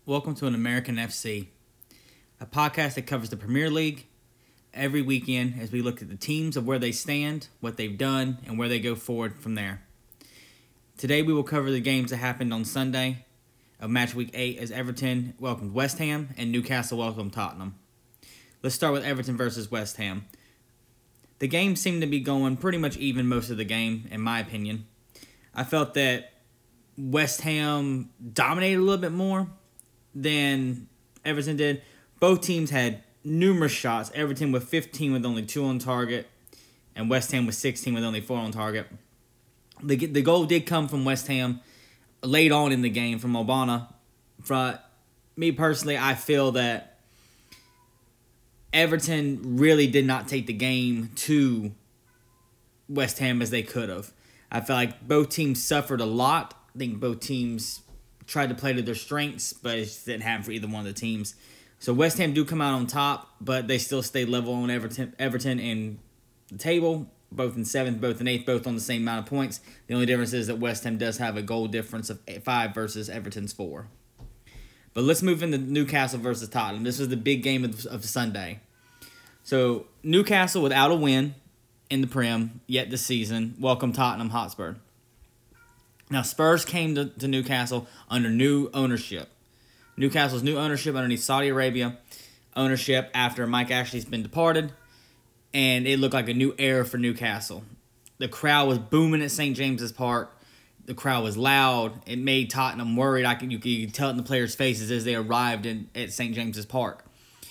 Welcome to an American FC, a podcast that covers the Premier League every weekend as we look at the teams of where they stand, what they've done, and where they go forward from there. Today we will cover the games that happened on Sunday of match week 8 as Everton welcomed West Ham and Newcastle welcomed Tottenham. Let's start with Everton versus West Ham. The game seemed to be going pretty much even most of the game, in my opinion. I felt that West Ham dominated a little bit more than Everton did. Both teams had numerous shots. Everton with 15 with only 2 on target, and West Ham with 16 with only 4 on target. The goal did come from West Ham late on in the game from Obana. For me personally, I feel that Everton really did not take the game to West Ham as they could have. I feel like both teams suffered a lot. I think both teams tried to play to their strengths, but it just didn't happen for either one of the teams. So West Ham do come out on top, but they still stay level on Everton in the table, both in 7th, both in 8th, both on the same amount of points. The only difference is that West Ham does have a goal difference of 5 versus Everton's 4. But let's move into Newcastle versus Tottenham. This was the big game of Sunday. So Newcastle without a win in the Prem yet this season welcome Tottenham Hotspur. Now, Spurs came to Newcastle under new ownership. Newcastle's new ownership underneath Saudi Arabia ownership after Mike Ashley's been departed, and it looked like a new era for Newcastle. The crowd was booming at St. James's Park. The crowd was loud. It made Tottenham worried. You could tell it in the players' faces as they arrived at St. James's Park.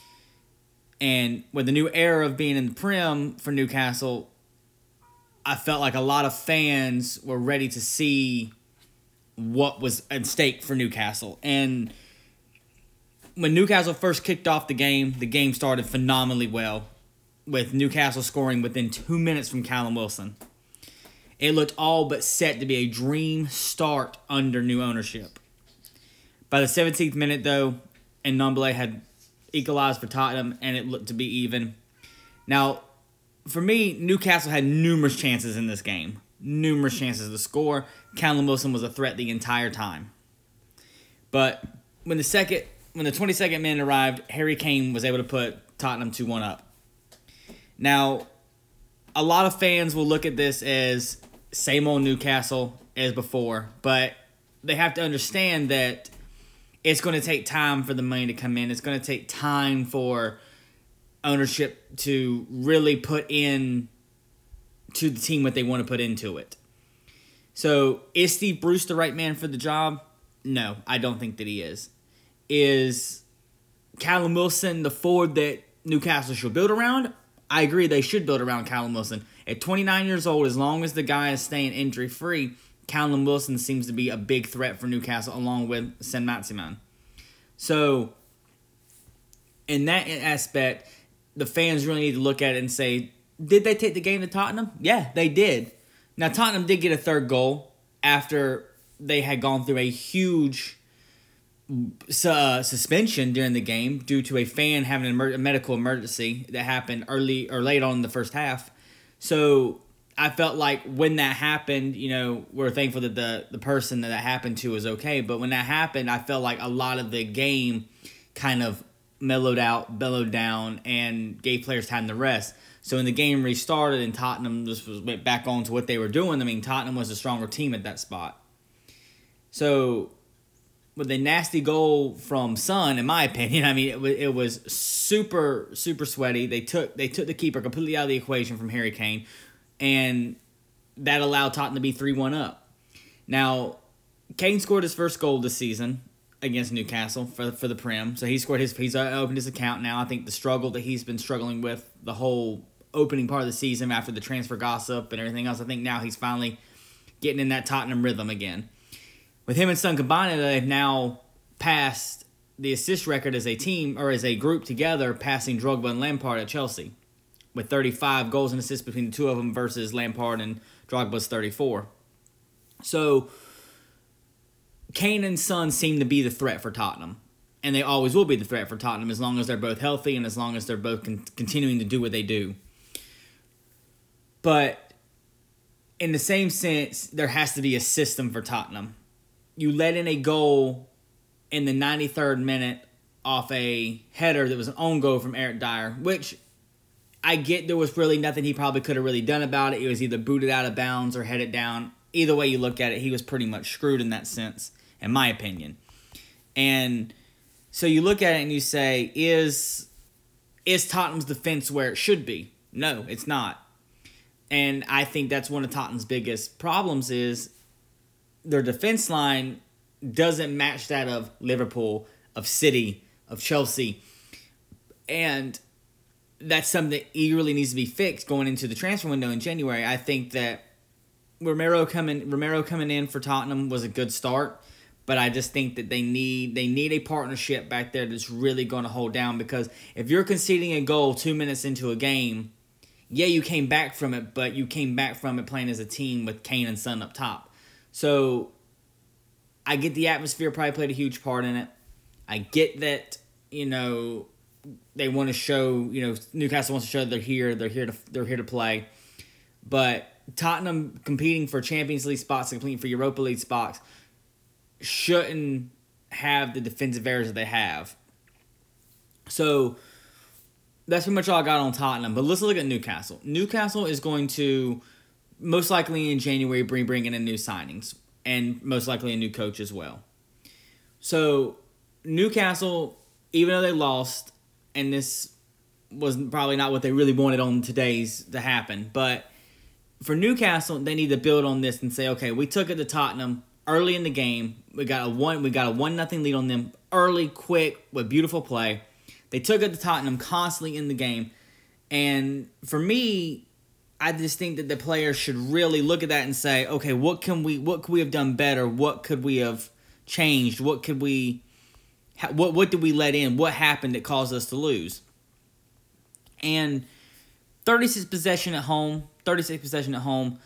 And with the new era of being in the Prem for Newcastle, I felt like a lot of fans were ready to see what was at stake for Newcastle. And when Newcastle first kicked off the game started phenomenally well, with Newcastle scoring within 2 minutes from Callum Wilson. It looked all but set to be a dream start under new ownership. By the 17th minute, though, Ndombele had equalized for Tottenham, and it looked to be even. Now, for me, Newcastle had numerous chances in this game. Numerous chances to score. Callum Wilson was a threat the entire time. But when the 22nd minute arrived, Harry Kane was able to put Tottenham 2-1 up. Now, a lot of fans will look at this as same old Newcastle as before, but they have to understand that it's going to take time for the money to come in. It's going to take time for ownership to really put in to the team what they want to put into it. So, is Steve Bruce the right man for the job? No, I don't think that he is. Is Callum Wilson the forward that Newcastle should build around? I agree they should build around Callum Wilson. At 29 years old, as long as the guy is staying injury-free, Callum Wilson seems to be a big threat for Newcastle along with Saint-Maximin. So, in that aspect, the fans really need to look at it and say, did they take the game to Tottenham? Yeah, they did. Now, Tottenham did get a third goal after they had gone through a huge suspension during the game due to a fan having a medical emergency that happened early or late on in the first half. So I felt like when that happened, we're thankful that the person that happened to is okay. But when that happened, I felt like a lot of the game kind of bellowed down, and gave players time to rest. So when the game restarted and Tottenham went back on to what they were doing, Tottenham was a stronger team at that spot. So with a nasty goal from Son, in my opinion, it was super, super sweaty. They took the keeper completely out of the equation from Harry Kane, and that allowed Tottenham to be 3-1 up. Now, Kane scored his first goal this season against Newcastle for the Prem. So he's opened his account now. I think the struggle that he's been struggling with the whole opening part of the season after the transfer gossip and everything else, I think now he's finally getting in that Tottenham rhythm again. With him and Son combined, they've now passed the assist record as a team, or as a group together, passing Drogba and Lampard at Chelsea, with 35 goals and assists between the two of them versus Lampard and Drogba's 34. So Kane and Son seem to be the threat for Tottenham, and they always will be the threat for Tottenham as long as they're both healthy and as long as they're both continuing to do what they do. But in the same sense, there has to be a system for Tottenham. You let in a goal in the 93rd minute off a header that was an own goal from Eric Dyer, which I get there was really nothing he probably could have really done about it. It was either booted out of bounds or headed down. Either way you look at it, he was pretty much screwed in that sense, in my opinion. And so you look at it and you say, is Tottenham's defense where it should be? No, it's not. And I think that's one of Tottenham's biggest problems is their defense line doesn't match that of Liverpool, of City, of Chelsea. And that's something that eagerly needs to be fixed going into the transfer window in January. I think that Romero coming in for Tottenham was a good start, but I just think that they need a partnership back there that's really going to hold down, because if you're conceding a goal 2 minutes into a game, yeah, you came back from it, but you came back from it playing as a team with Kane and Son up top. So I get the atmosphere probably played a huge part in it. I get that, they want to show, Newcastle wants to show they're here to play. But Tottenham competing for Champions League spots and competing for Europa League spots shouldn't have the defensive errors that they have. So that's pretty much all I got on Tottenham. But let's look at Newcastle. Newcastle is going to most likely in January bring in new signings and most likely a new coach as well. So Newcastle, even though they lost, and this was probably not what they really wanted on today's to happen, but for Newcastle, they need to build on this and say, okay, we took it to Tottenham early in the game. We got a 1-0 lead on them early, quick, with beautiful play. They took it to Tottenham constantly in the game. And for me, I just think that the players should really look at that and say, okay, what could we have done better? What could we have changed? What did we let in? What happened that caused us to lose? And 36 possession at home, that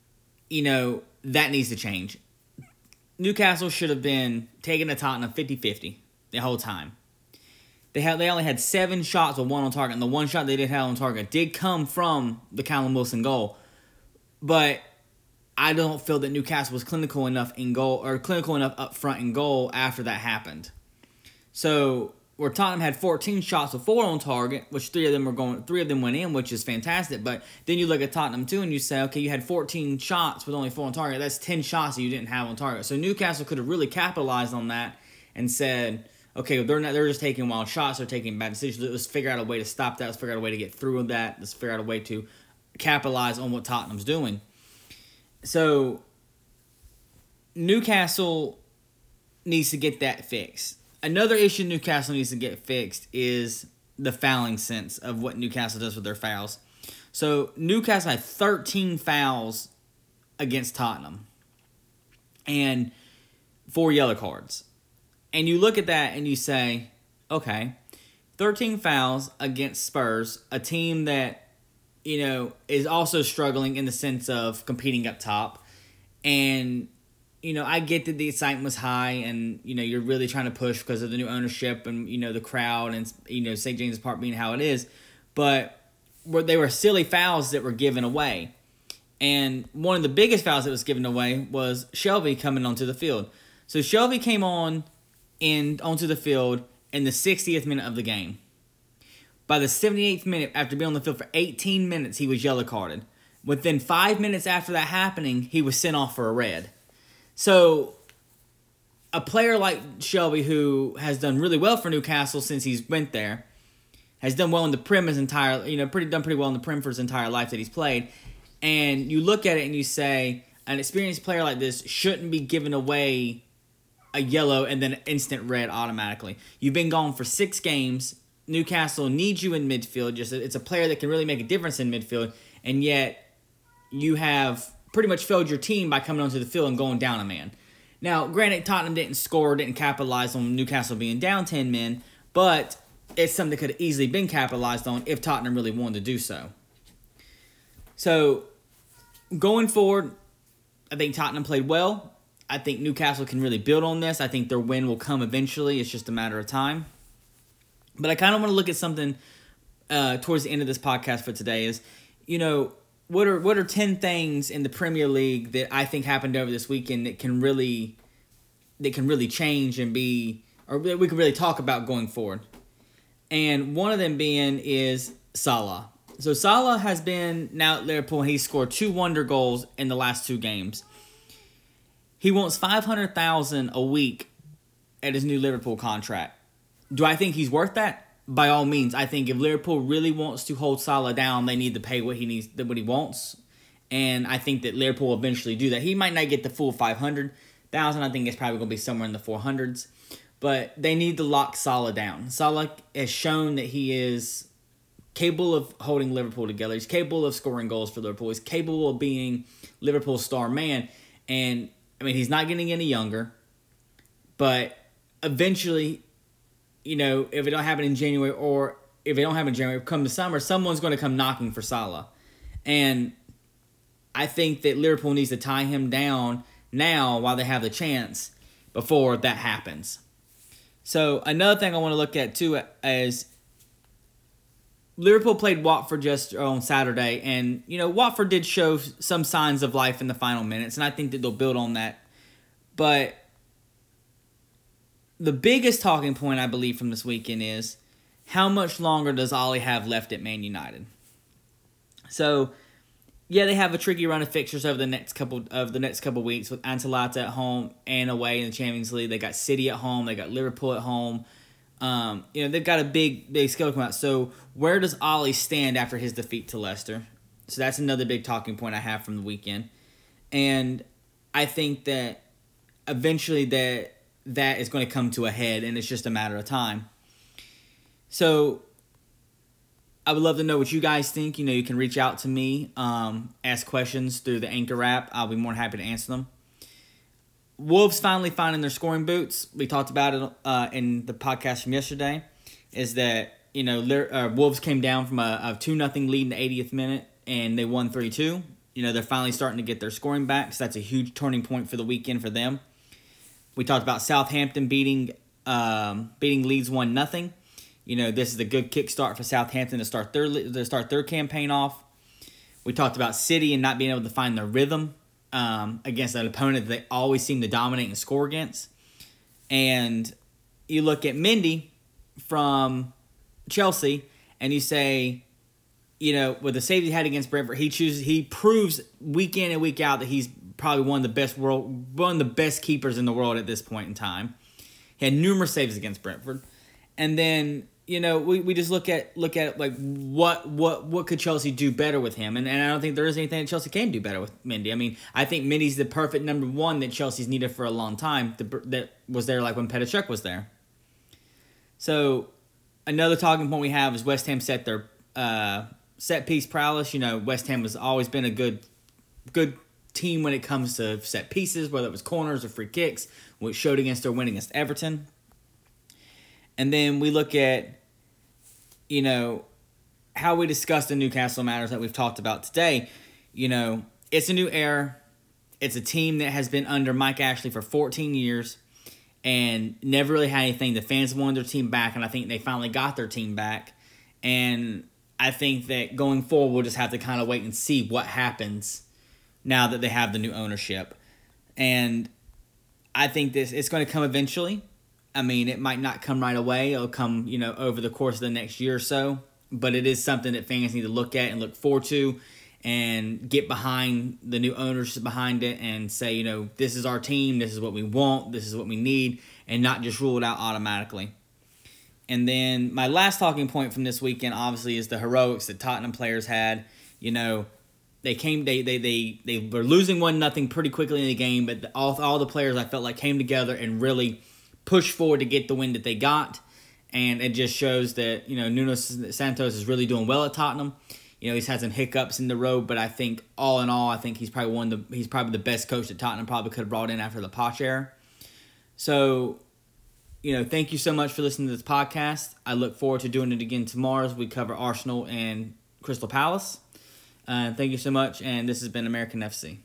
needs to change. Newcastle should have been taking to Tottenham 50-50 the whole time. They only had 7 shots with 1 on target, and the 1 shot they did have on target did come from the Callum Wilson goal. But I don't feel that Newcastle was clinical enough in goal, or clinical enough up front in goal after that happened. So where Tottenham had 14 shots with 4 on target, which 3 of them went in, which is fantastic. But then you look at Tottenham too, and you say, okay, you had 14 shots with only 4 on target. That's 10 shots that you didn't have on target. So Newcastle could have really capitalized on that and said, okay, they're just taking wild shots, they're taking bad decisions. Let's figure out a way to stop that. Let's figure out a way to get through that. Let's figure out a way to capitalize on what Tottenham's doing. So Newcastle needs to get that fixed. Another issue Newcastle needs to get fixed is the fouling sense of what Newcastle does with their fouls. So Newcastle had 13 fouls against Tottenham and 4 yellow cards. And you look at that and you say, okay, 13 fouls against Spurs, a team that, is also struggling in the sense of competing up top. And, I get that the excitement was high and, you're really trying to push because of the new ownership and, the crowd and, St. James's Park being how it is. But they were silly fouls that were given away. And one of the biggest fouls that was given away was Shelby coming onto the field. So Shelby came onto the field in the 60th minute of the game. By the 78th minute, after being on the field for 18 minutes, he was yellow carded. Within 5 minutes after that happening, he was sent off for a red. So a player like Shelby, who has done really well for Newcastle since he's went there, has done well in the Prem his entire, done pretty well in the Prem for his entire life that he's played. And you look at it and you say, an experienced player like this shouldn't be given away a yellow and then an instant red automatically. You've been gone for 6 games. Newcastle needs you in midfield. It's a player that can really make a difference in midfield, and yet you have pretty much failed your team by coming onto the field and going down a man. Now, granted, Tottenham didn't capitalize on Newcastle being down 10 men, but it's something that could have easily been capitalized on if Tottenham really wanted to do so. So, going forward, I think Tottenham played well. I think Newcastle can really build on this. I think their win will come eventually. It's just a matter of time. But I kind of want to look at something towards the end of this podcast for today is, what are 10 things in the Premier League that I think happened over this weekend that can really change and be or that we could really talk about going forward. And one of them being is Salah. So Salah has been now at Liverpool, and he's scored 2 wonder goals in the last 2 games. He wants $500,000 a week at his new Liverpool contract. Do I think he's worth that? By all means. I think if Liverpool really wants to hold Salah down, they need to pay what he wants. And I think that Liverpool will eventually do that. He might not get the full 500,000. I think it's probably going to be somewhere in the 400s. But they need to lock Salah down. Salah has shown that he is capable of holding Liverpool together. He's capable of scoring goals for Liverpool. He's capable of being Liverpool's star man. And, I mean, he's not getting any younger. But eventually, you know, if it don't happen in January, or if it don't happen in January, come the summer, someone's going to come knocking for Salah. And I think that Liverpool needs to tie him down now while they have the chance before that happens. So another thing I want to look at too is Liverpool played Watford just on Saturday, and you know Watford did show some signs of life in the final minutes, and I think that they'll build on that. But the biggest talking point I believe from this weekend is how much longer does Ollie have left at Man United? So yeah, they have a tricky run of fixtures over the next couple weeks with Atalanta at home and away in the Champions League. They got City at home. They got Liverpool at home. You know, they've got a big schedule coming out. So where does Ollie stand after his defeat to Leicester? So that's another big talking point I have from the weekend. And I think that eventually that is going to come to a head, and it's just a matter of time. So I would love to know what you guys think. You know, you can reach out to me, ask questions through the Anchor app. I'll be more than happy to answer them. Wolves finally finding their scoring boots. We talked about it in the podcast from yesterday. Is that, you know, Wolves came down from a 2-0 lead in the 80th minute, and they won 3-2. You know, they're finally starting to get their scoring back, so that's a huge turning point for the weekend for them. We talked about Southampton beating Leeds 1-0. You know, this is a good kickstart for Southampton to start their campaign off. We talked about City and not being able to find their rhythm against an opponent that they always seem to dominate and score against. And you look at Mendy from Chelsea, and you say, you know, with the save he had against Brentford, he proves week in and week out that he's probably one of the best keepers in the world at this point in time. He had numerous saves against Brentford. And then, you know, we just look at like what could Chelsea do better with him, and I don't think there is anything that Chelsea can do better with Mendy. I mean, I think Mendy's the perfect number one that Chelsea's needed for a long time. That was there like when Petr Cech was there. So another talking point we have is West Ham set their set piece prowess. You know, West Ham has always been a good team when it comes to set pieces, whether it was corners or free kicks, which showed against their win against Everton. And then we look at, you know, how we discussed the Newcastle matters that we've talked about today. You know, it's a new era. It's a team that has been under Mike Ashley for 14 years and never really had anything. The fans wanted their team back, and I think they finally got their team back. And I think that going forward, we'll just have to kind of wait and see what happens now that they have the new ownership. And I think it's going to come eventually. I mean, it might not come right away. It'll come, you know, over the course of the next year or so. But it is something that fans need to look at and look forward to and get behind the new ownership behind it and say, you know, this is our team, this is what we want, this is what we need, and not just rule it out automatically. And then my last talking point from this weekend, obviously, is the heroics that Tottenham players had. You know, they were losing 1-0 pretty quickly in the game, but all the players I felt like came together and really pushed forward to get the win that they got. And it just shows that, you know, Nuno Santos is really doing well at Tottenham. You know, he's had some hiccups in the road, but I think all in all, I think he's probably the best coach that Tottenham probably could have brought in after the Poch era. So, you know, thank you so much for listening to this podcast. I look forward to doing it again tomorrow as we cover Arsenal and Crystal Palace. Thank you so much, and this has been American FC.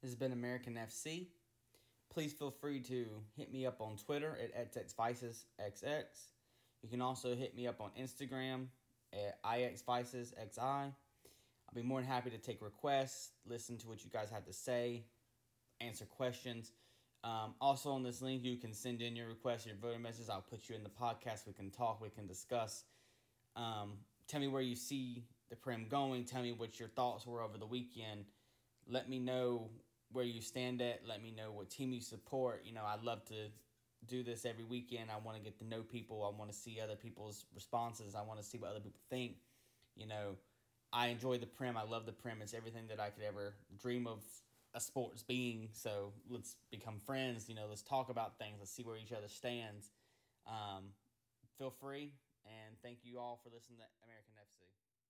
This has been American FC. Please feel free to hit me up on Twitter at xxvicesxx. You can also hit me up on Instagram at ixvicesxi. I'll be more than happy to take requests, listen to what you guys have to say, answer questions. Also on this link, you can send in your requests, your voting messages. I'll put you in the podcast. We can talk. We can discuss. Tell me where you see the Prem going. Tell me what your thoughts were over the weekend. Let me know where you stand at. Let me know what team you support. I love to do this every weekend. I want to get to know people. I want to see other people's responses. I want to see what other people think. I enjoy the Prem. I love the Prem. It's everything that I could ever dream of a sports being. So let's become friends. Let's talk about things. Let's see where each other stands. Feel free, and thank you all for listening to American FC.